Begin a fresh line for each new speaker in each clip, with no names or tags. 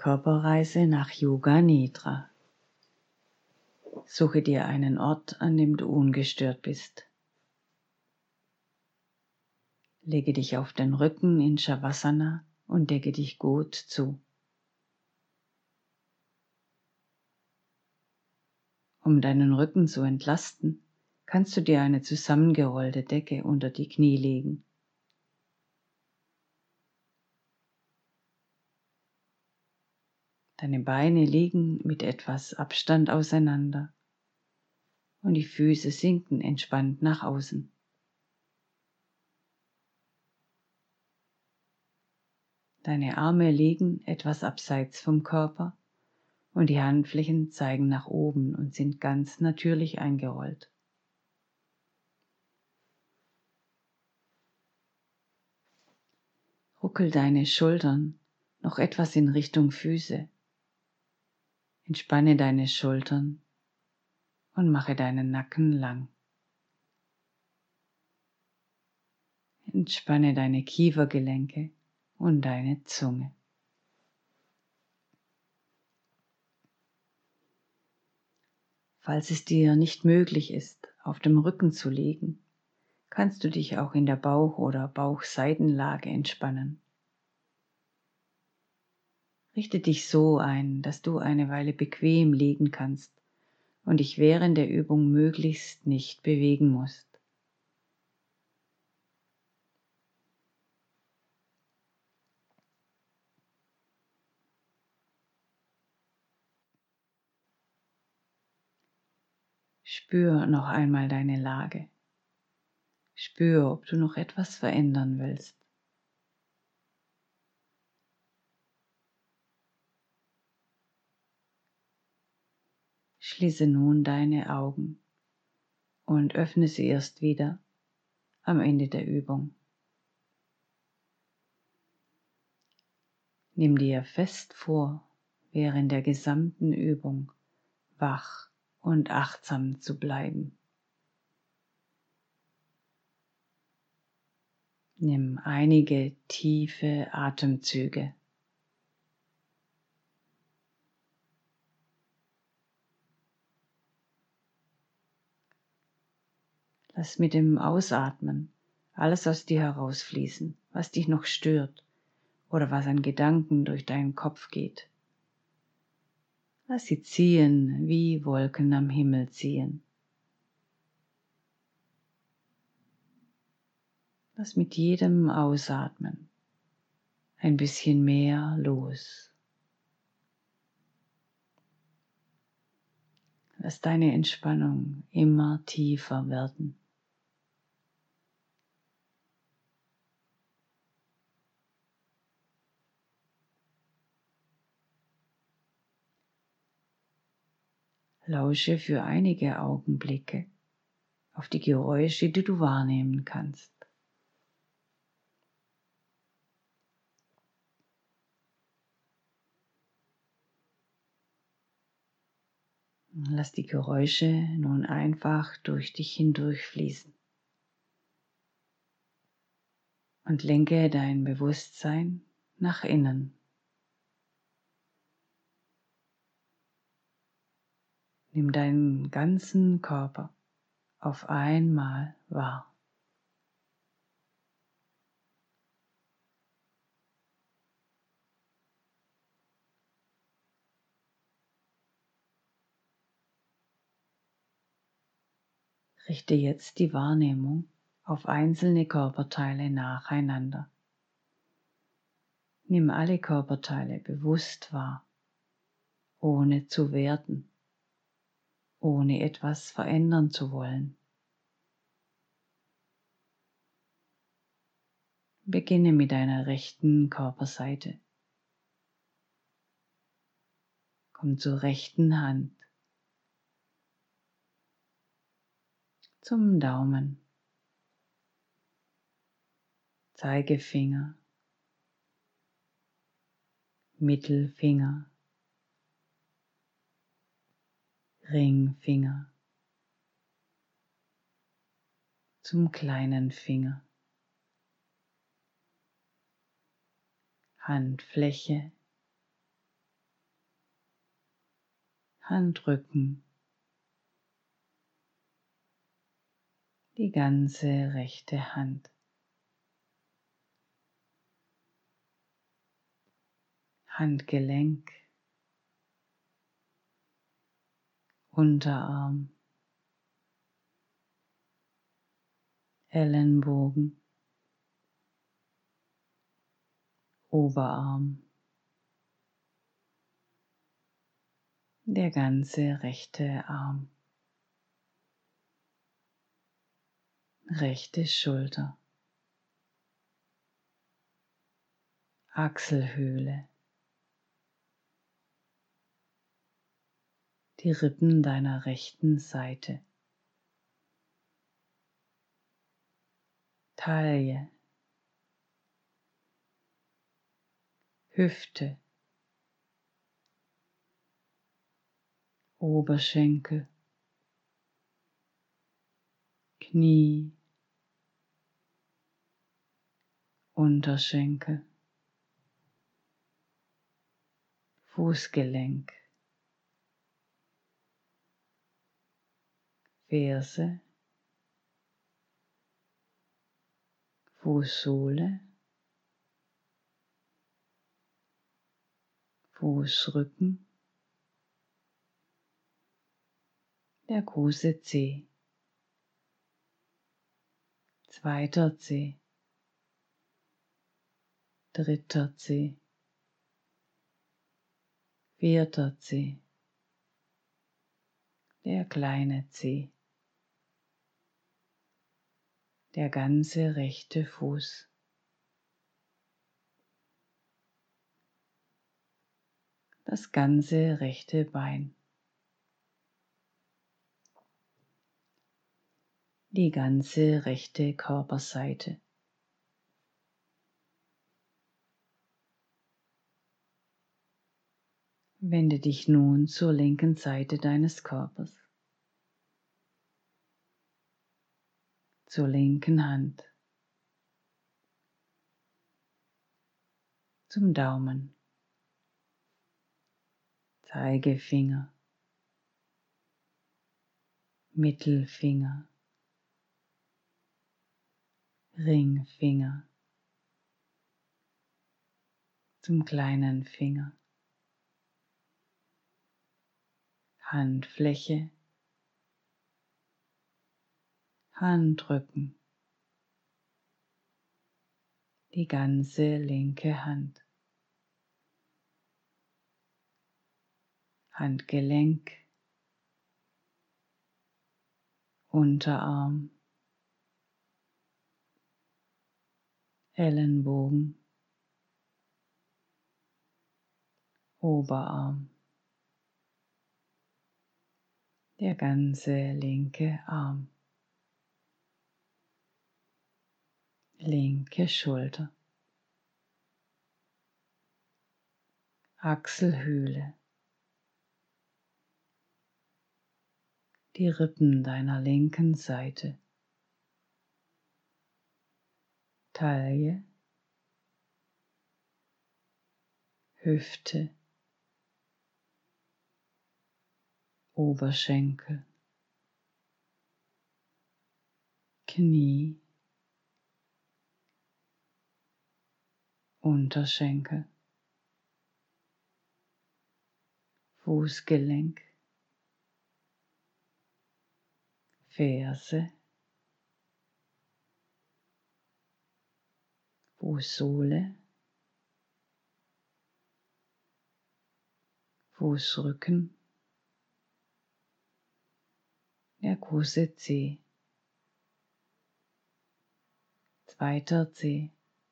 Körperreise nach Yoga Nidra. Suche dir einen Ort, an dem du ungestört bist. Lege dich auf den Rücken in Shavasana und decke dich gut zu. Um deinen Rücken zu entlasten, kannst du dir eine zusammengerollte Decke unter die Knie legen. Deine Beine liegen mit etwas Abstand auseinander und die Füße sinken entspannt nach außen. Deine Arme liegen etwas abseits vom Körper und die Handflächen zeigen nach oben und sind ganz natürlich eingerollt. Ruckel deine Schultern noch etwas in Richtung Füße. Entspanne deine Schultern und mache deinen Nacken lang. Entspanne deine Kiefergelenke und deine Zunge. Falls es dir nicht möglich ist, auf dem Rücken zu liegen, kannst du dich auch in der Bauch- oder Bauchseitenlage entspannen. Richte dich so ein, dass du eine Weile bequem liegen kannst und dich während der Übung möglichst nicht bewegen musst. Spür noch einmal deine Lage. Spür, ob du noch etwas verändern willst. Schließe nun deine Augen und öffne sie erst wieder am Ende der Übung. Nimm dir fest vor, während der gesamten Übung wach und achtsam zu bleiben. Nimm einige tiefe Atemzüge. Lass mit dem Ausatmen alles aus dir herausfließen, was dich noch stört oder was an Gedanken durch deinen Kopf geht. Lass sie ziehen, wie Wolken am Himmel ziehen. Lass mit jedem Ausatmen ein bisschen mehr los. Lass deine Entspannung immer tiefer werden. Lausche für einige Augenblicke auf die Geräusche, die du wahrnehmen kannst. Lass die Geräusche nun einfach durch dich hindurchfließen und lenke dein Bewusstsein nach innen. Nimm deinen ganzen Körper auf einmal wahr. Richte jetzt die Wahrnehmung auf einzelne Körperteile nacheinander. Nimm alle Körperteile bewusst wahr, ohne zu werten, ohne etwas verändern zu wollen. Beginne mit deiner rechten Körperseite. Komm zur rechten Hand, zum Daumen, Zeigefinger, Mittelfinger, Ringfinger, zum kleinen Finger, Handfläche, Handrücken, die ganze rechte Hand, Handgelenk, Unterarm, Ellenbogen, Oberarm, der ganze rechte Arm, rechte Schulter, Achselhöhle, die Rippen deiner rechten Seite, Taille, Hüfte, Oberschenkel, Knie, Unterschenkel, Fußgelenk, Ferse, Fußsohle, Fußrücken, der große Zeh, zweiter Zeh, dritter Zeh, vierter Zeh, der kleine Zeh, der ganze rechte Fuß, das ganze rechte Bein, die ganze rechte Körperseite. Wende dich nun zur linken Seite deines Körpers, zur linken Hand, zum Daumen, Zeigefinger, Mittelfinger, Ringfinger, zum kleinen Finger, Handfläche, Handrücken, die ganze linke Hand, Handgelenk, Unterarm, Ellenbogen, Oberarm, der ganze linke Arm, linke Schulter, Achselhöhle, die Rippen deiner linken Seite, Taille, Hüfte, Oberschenkel, Knie, Unterschenkel, Fußgelenk, Ferse, Fußsohle, Fußrücken, der große Zeh, zweiter Zeh,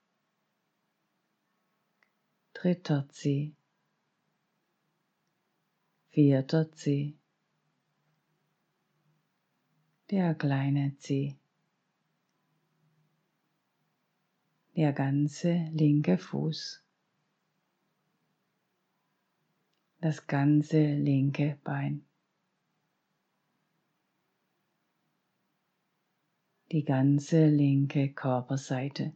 dritter Zeh, vierter Zeh, der kleine Zeh, der ganze linke Fuß, das ganze linke Bein, die ganze linke Körperseite.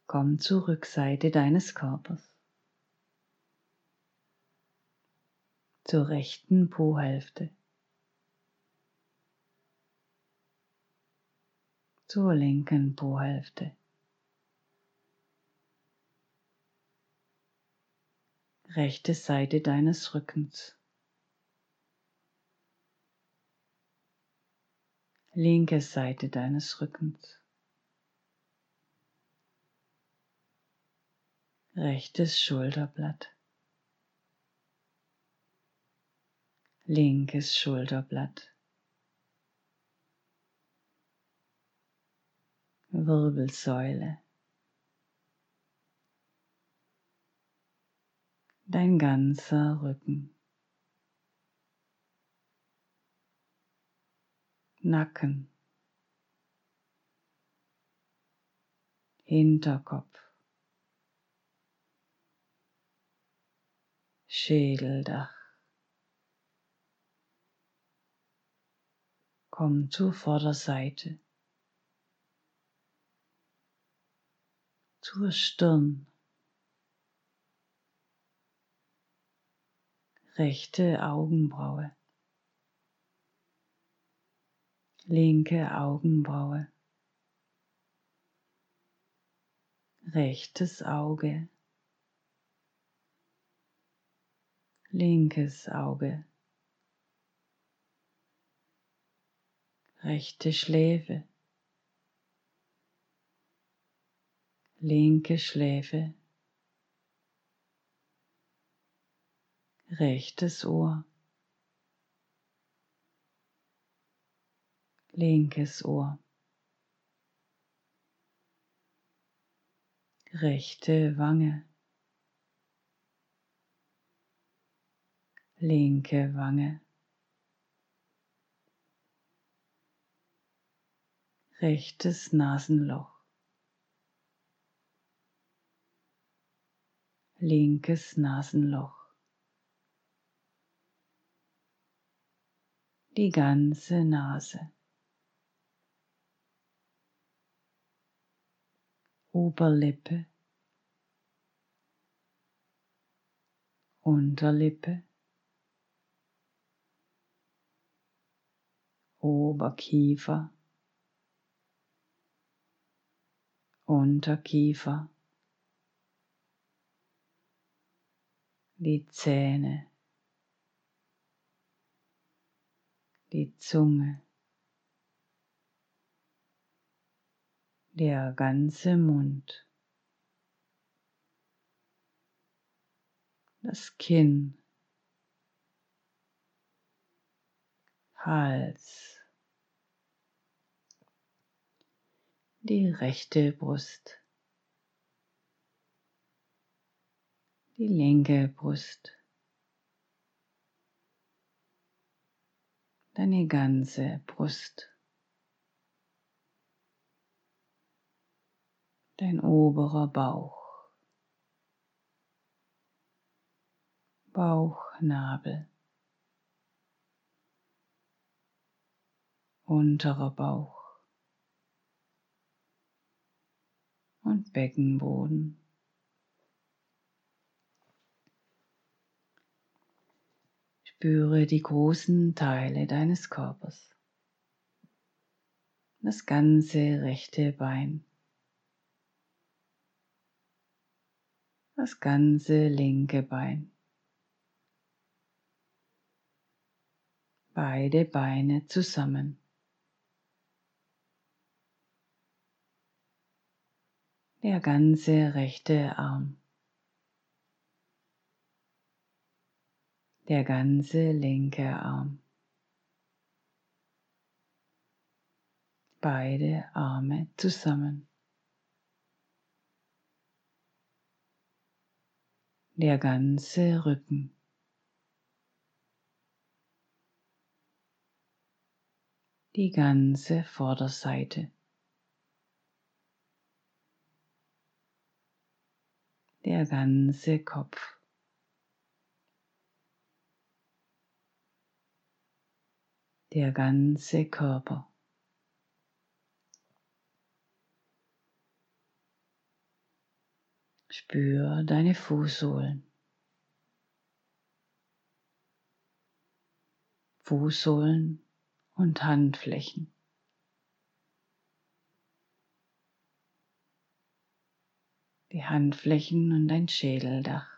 Komm zur Rückseite deines Körpers, zur rechten Po-Hälfte, zur linken Po-Hälfte, rechte Seite deines Rückens, linke Seite deines Rückens, rechtes Schulterblatt, linkes Schulterblatt, Wirbelsäule, dein ganzer Rücken, Nacken, Hinterkopf, Schädeldach. Komm zur Vorderseite, zur Stirn, rechte Augenbraue, linke Augenbraue, rechtes Auge, linkes Auge, rechte Schläfe, linke Schläfe, rechtes Ohr, linkes Ohr, rechte Wange, linke Wange, rechtes Nasenloch, linkes Nasenloch, die ganze Nase, Oberlippe, Unterlippe, Oberkiefer, Unterkiefer, die Zähne, die Zunge, der ganze Mund, das Kinn, Hals, die rechte Brust, die linke Brust, deine ganze Brust, dein oberer Bauch, Bauchnabel, unterer Bauch und Beckenboden. Spüre die großen Teile deines Körpers, das ganze rechte Bein, das ganze linke Bein, beide Beine zusammen, der ganze rechte Arm, der ganze linke Arm, beide Arme zusammen, der ganze Rücken, die ganze Vorderseite, der ganze Kopf, der ganze Körper, Spür deine Fußsohlen. Fußsohlen und Handflächen. Die Handflächen und dein Schädeldach.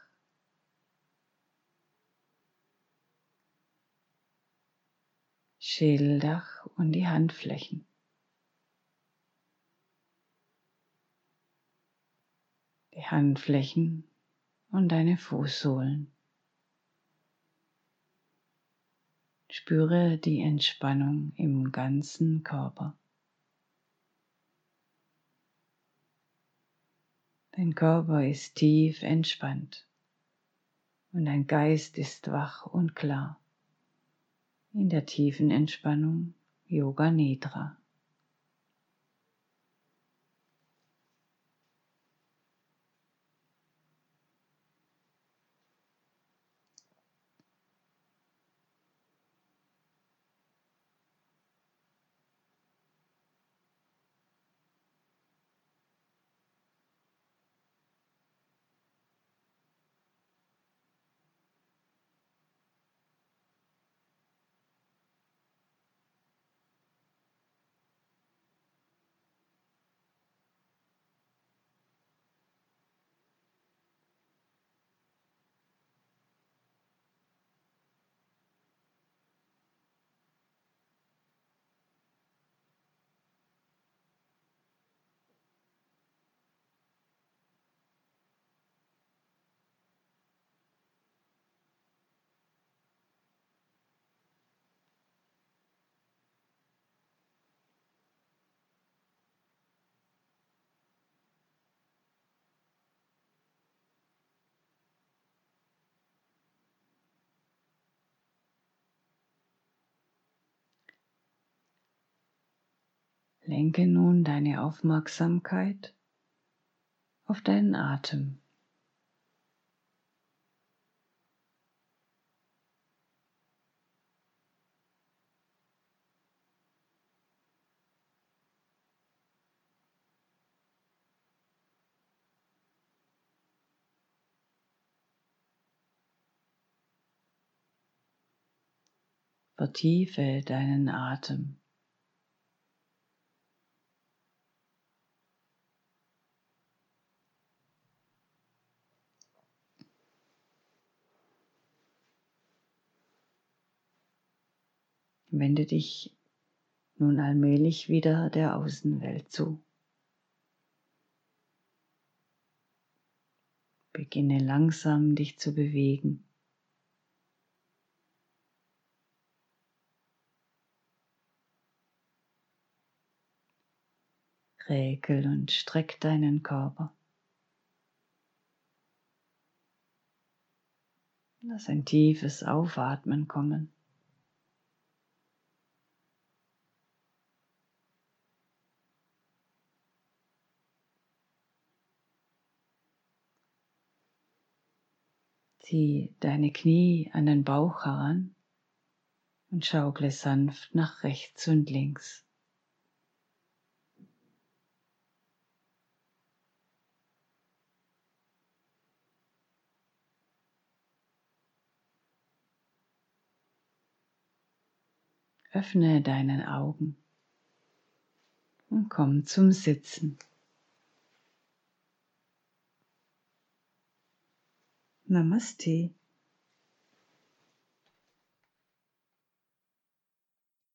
Schädeldach und die Handflächen. Die Handflächen und deine Fußsohlen. Spüre die Entspannung im ganzen Körper. Dein Körper ist tief entspannt und dein Geist ist wach und klar. In der tiefen Entspannung Yoga Nidra. Lenke nun deine Aufmerksamkeit auf deinen Atem. Vertiefe deinen Atem. Wende dich nun allmählich wieder der Außenwelt zu. Beginne langsam dich zu bewegen. Räkel und streck deinen Körper. Lass ein tiefes Aufatmen kommen. Zieh deine Knie an den Bauch heran und schaukle sanft nach rechts und links. Öffne deine Augen und komm zum Sitzen. Namaste.